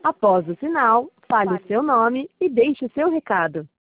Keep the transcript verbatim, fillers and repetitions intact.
Após o sinal, fale o seu nome e deixe o seu recado.